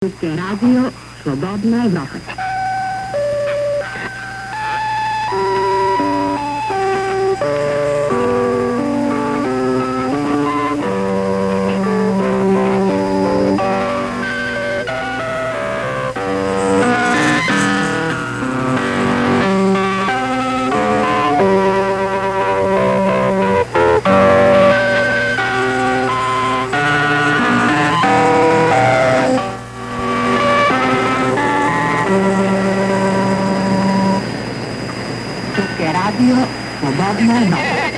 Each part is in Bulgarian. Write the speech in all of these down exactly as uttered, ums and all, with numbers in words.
Радио Свободна Европа. Радио Свободна Европа.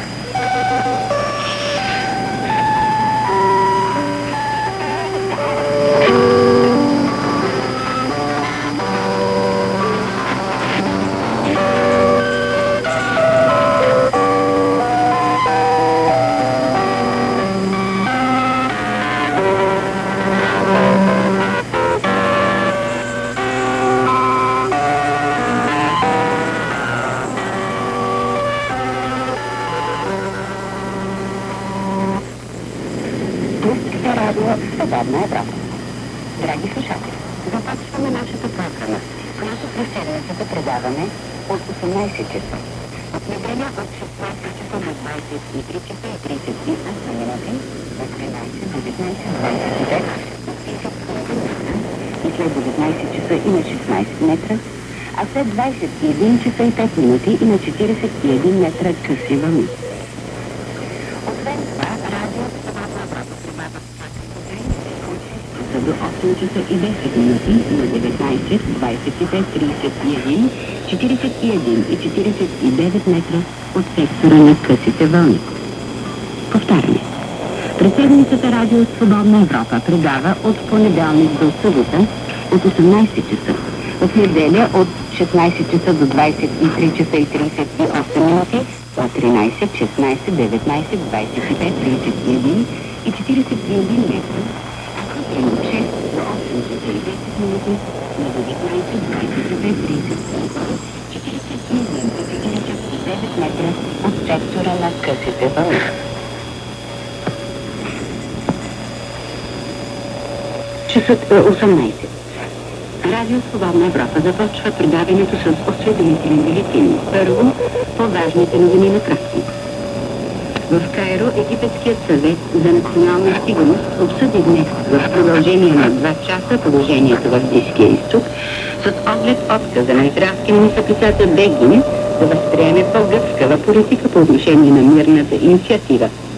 Радио Свободна Европа. Драги слушатели, започваме нашата програма, която през седмицата предаваме от осемнайсет часа. От неделя от шестнайсет часа до двайсет и три часа и трийсет и осем минути, от тринайсет, деветнайсет, двайсет и пет, от трийсет метра и след деветнайсет часа и на шестнайсет метра, а след двайсет и един часа и пет минути и на четирийсет и един метра къси вълни. Освен това, радио Свободна Европа прибавя до осем часа и десет минути на деветнайсет, двайсет и пет, трийсет и един, четирийсет и един и четирийсет и девет метра от сектора на късите вълни. Повтаряме. През седмицата Радио Свободна Европа предава от понеделник до събота от осемнайсет часа, от неделя от шестнайсет часа до двайсет и три часа и трийсет и осем минути, от тринайсет, шестнайсет, деветнайсет, двайсет и пет, трийсет и един и четирийсет и един метра, от шест до осем часа и десет минути, на деветнайсет, двайсет и пет, трийсет и осем, четирийсет и един и четирийсет и девет метра от сектора на късите вълни. Часът е осемнайсет. Радио Свободна Европа започва предаването с осведомителни бюлетини. Първо, по-важните новини на кратко. В Кайро Египетският съвет за национална сигурност обсъди днес в продължение на два часа положението в Близкия изток с оглед отказа на израелски министър-председател Бегин да възприеме по-гъвкава политика по отношение на мирната инициатива.